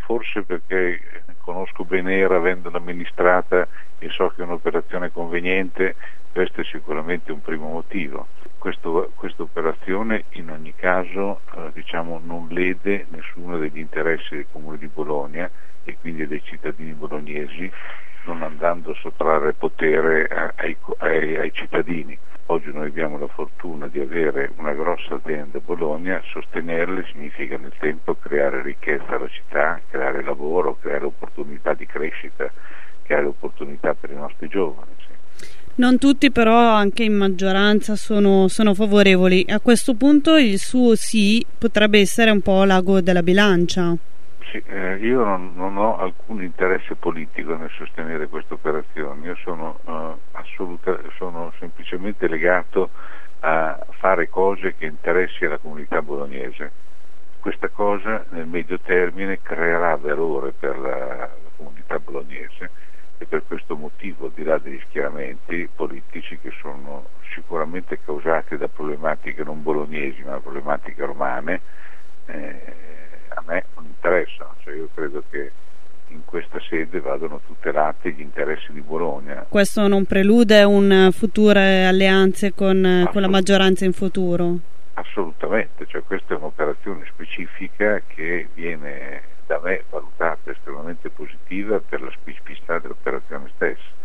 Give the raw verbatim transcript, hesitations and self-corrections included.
forse perché conosco bene Hera avendola amministrata e so che è un'operazione conveniente, questo è sicuramente un primo motivo. Questa operazione in ogni caso eh, diciamo, non lede nessuno degli interessi del Comune di Bologna e quindi dei cittadini bolognesi, non andando a sottrarre potere ai, ai, ai cittadini. Oggi noi abbiamo la fortuna di avere una grossa azienda a Bologna, sostenerle significa nel tempo creare ricchezza alla città, creare lavoro, creare opportunità di crescita, creare opportunità per i nostri giovani. Sì. Non tutti però, anche in maggioranza, sono, sono favorevoli. A questo punto il suo sì potrebbe essere un po' l'ago della bilancia. Sì, eh, io non, non ho alcun interesse politico nel sostenere questa operazione, io sono, eh, assoluta, sono semplicemente legato a fare cose che interessi la comunità bolognese. Questa cosa nel medio termine creerà valore per la, la comunità bolognese e per questo motivo, al di là degli schieramenti politici che sono sicuramente causati da problematiche non bolognesi ma problematiche romane, eh, a me non interessano, cioè io credo che in questa sede vadano tutelati gli interessi di Bologna. Questo non prelude un future alleanze con, Assolut- con la maggioranza in futuro? Assolutamente, cioè questa è un'operazione specifica che viene da me valutata estremamente positiva per la specificità dell'operazione stessa.